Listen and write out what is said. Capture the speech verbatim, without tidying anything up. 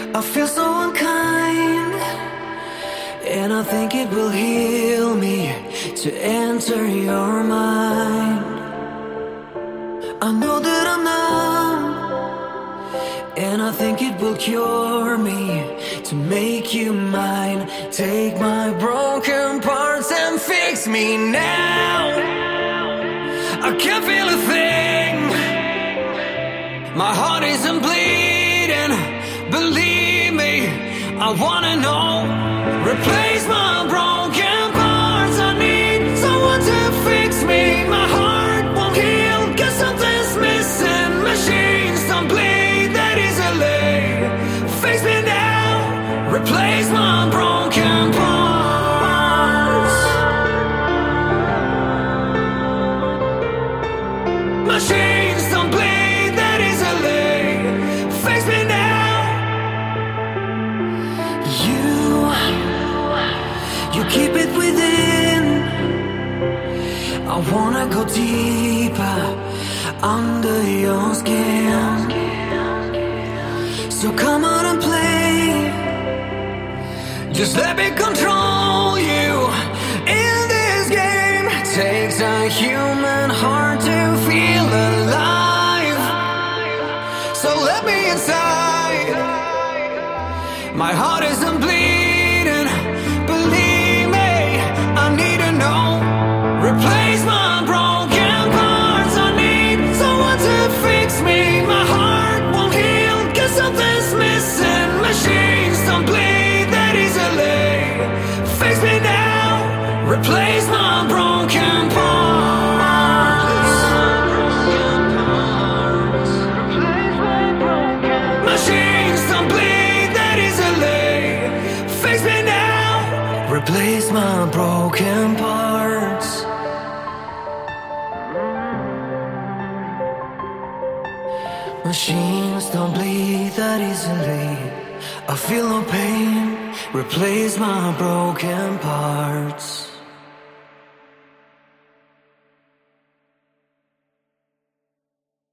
I feel so unkind, and I think it will heal me to enter your mind. I know that I'm numb, and I think it will cure me to make you mine. Take my broken parts and fix me now. I can't feel a thing, my heart isn't bleeding. Believe me, I wanna know. Replace my broken parts, I need someone to fix me. My heart won't heal, cause something's missing. Machines don't bleed that easily. Fix me now, replace my broken parts. Machines don't bleed that easily. Fix me now. You, you keep it within. I wanna go deeper under your skin. So come on and play. Just let me control you in this game. Takes a human heart to feel alive. So let me inside. My heart isn't bleeding. Believe me, I need to know. Replace my broken parts, I need someone to fix me. My heart won't heal, cause something's missing. Machines don't bleed that easily. Fix me now, replace my broken parts. Machines don't bleed that easily. Fix me now, replace my broken parts. Machines don't bleed that easily. I feel no pain, replace my broken parts.